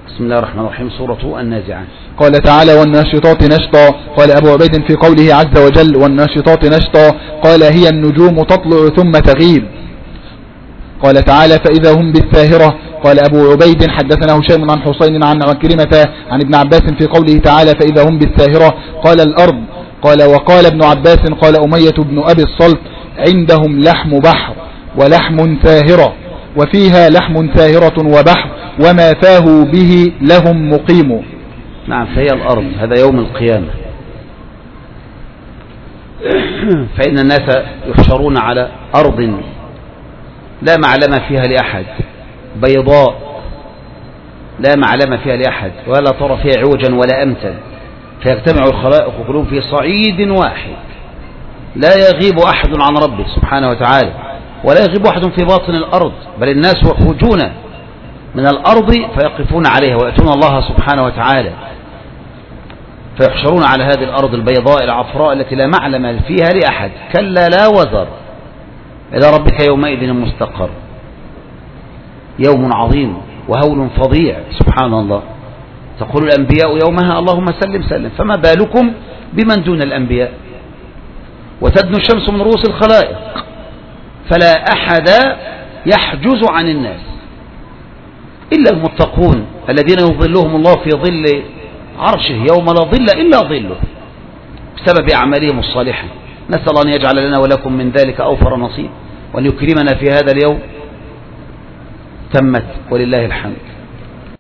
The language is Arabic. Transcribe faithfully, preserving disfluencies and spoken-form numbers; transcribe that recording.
بسم الله الرحمن الرحيم. سورة النازعات. قال تعالى والناشطات نشطا. قال أبو عبيد في قوله عز وجل والناشطات نشطا قال هي النجوم تطلع ثم تغيب. قال تعالى فإذا هم بالساهرة. قال أبو عبيد حدثنا هشام عن حسين عن عكرمة عن ابن عباس في قوله تعالى فإذا هم بالساهرة قال الأرض. قال وقال ابن عباس قال أمية بن أبي الصلت عندهم لحم بحر ولحم ساهرة وفيها لحم ساهرة وبحر وما فاه به لهم مقيم. نعم فهي الأرض. هذا يوم القيامة. فإن الناس يحشرون على أرض لا معلم فيها لأحد بيضاء لا معلم فيها لأحد ولا ترى فيها عوجا ولا أمتا فيجتمع الخلائق كلهم في صعيد واحد لا يغيب أحد عن ربه سبحانه وتعالى ولا يغيب أحد في باطن الأرض بل الناس يخرجون من الأرض فيقفون عليها ويأتون الله سبحانه وتعالى فيحشرون على هذه الأرض البيضاء العفراء التي لا معلم فيها لأحد كلا لا وزر إلى ربك يومئذ المستقر. يوم عظيم وهول فظيع سبحان الله. تقول الأنبياء يومها اللهم سلم سلم فما بالكم بمن دون الأنبياء. وتدنو الشمس من رؤوس الخلائق فلا أحد يحجز عن الناس إلا المتقون الذين يظلهم الله في ظل عرشه يوم لا ظل إلا ظله بسبب أعمالهم الصالحة. نسأل الله أن يجعل لنا ولكم من ذلك أوفر نصيب وأن يكرمنا في هذا اليوم. تمت ولله الحمد.